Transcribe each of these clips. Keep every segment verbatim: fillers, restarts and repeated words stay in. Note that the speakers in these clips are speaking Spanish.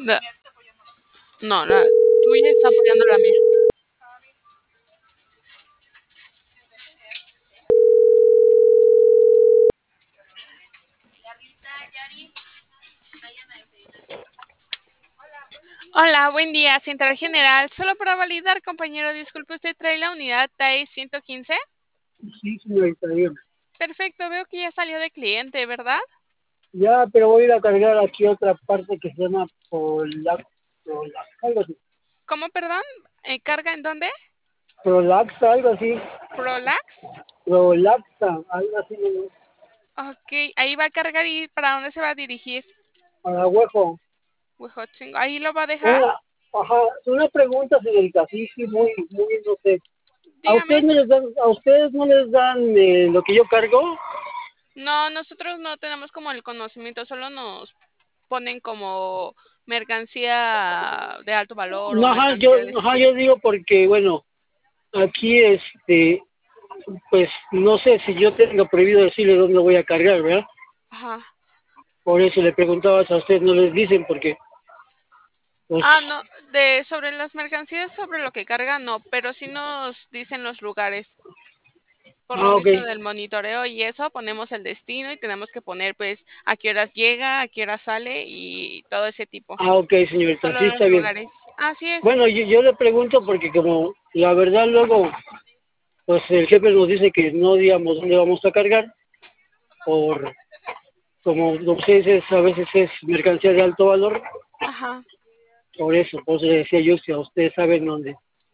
La- no, la tuya está apoyando la mía. Hola, buen día, Central General. Solo para validar, compañero, disculpe, ¿usted trae la unidad T A I ciento quince? Sí, señorita, dígame. Perfecto, veo que ya salió de cliente, ¿verdad? Ya, pero voy a ir a cargar aquí otra parte que se llama Prolax, Prolax, algo así. ¿Cómo, perdón? Eh, ¿Carga en dónde? Prolaxa, algo así. ¿Prolax? Prolaxa, algo así. ¿No? Ok, ahí va a cargar y ¿para dónde se va a dirigir? Para huejo. Huejotzingo. ¿Ahí lo va a dejar? Una, ajá, una pregunta, señorita, sí, sí, muy, muy, no sé. ¿A Dígame. ustedes no les dan, a ustedes no les dan eh, lo que yo cargo? No, nosotros no tenemos como el conocimiento, solo nos ponen como mercancía de alto valor o No, ajá, yo, mercancía de ese ajá, tipo. yo digo porque, bueno, aquí, este, pues, no sé si yo tengo prohibido decirle dónde voy a cargar, ¿verdad? Ajá. Por eso le preguntaba a ustedes, no les dicen, porque, pues, Ah, no, de sobre las mercancías, sobre lo que cargan, no, pero sí nos dicen los lugares. Por lo ah, ok, mismo del monitoreo y eso, ponemos el destino y tenemos que poner, pues, a qué horas llega, a qué horas sale y todo ese tipo. ah, ok, señorita, Solo sí los está bien. lugares. Así es. Bueno, yo, yo le pregunto porque como la verdad luego, pues el jefe nos dice que no digamos dónde vamos a cargar, por, como ustedes es, a veces es mercancía de alto valor, Ajá. por eso, por eso le decía yo, si a ustedes saben dónde,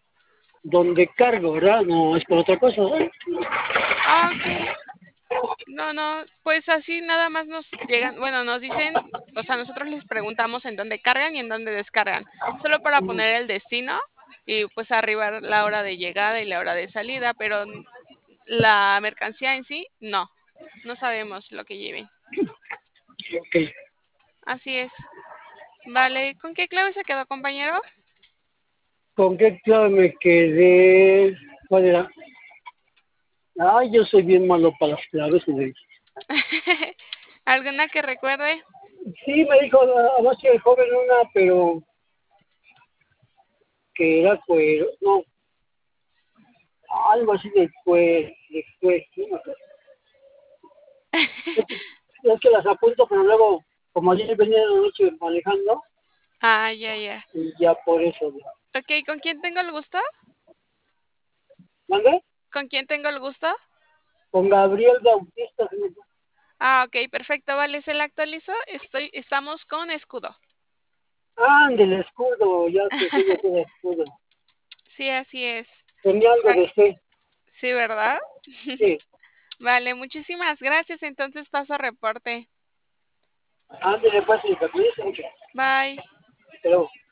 dónde cargo, ¿verdad? No es por otra cosa, ¿verdad? Ah, ok. No, no, pues así nada más nos llegan, bueno, nos dicen, o sea, nosotros les preguntamos en dónde cargan y en dónde descargan, solo para poner el destino y pues arriba la hora de llegada y la hora de salida, pero n- la mercancía en sí, no, no sabemos lo que lleven. Ok. Así es. Vale, ¿con qué clave se quedó, compañero? ¿Con qué clave me quedé? ¿Cuál era? Ay, yo soy bien malo para las claves, señorita. ¿Alguna que recuerde? Sí, me dijo anoche el joven una, pero que era cuero, no, algo así después, después, sí, no sé. Es que, es que las apunto, pero luego, como ayer venía de la noche manejando, Ah, ya, ya. y ya por eso. Ok, ¿con quién tengo el gusto? ¿Mande? ¿Con quién tengo el gusto? Con Gabriel Bautista, señorita. Ah, ok, perfecto, vale, se la actualizo. Estoy, estamos con escudo. Ah, del escudo, ya sé, sí, yo sé de escudo. Sí, así es. Tenía algo Va- de C, Sí, ¿verdad? sí. Vale, muchísimas gracias. Entonces paso reporte. Ándale, pues, señorita, cuídese mucho. Bye. Hasta luego.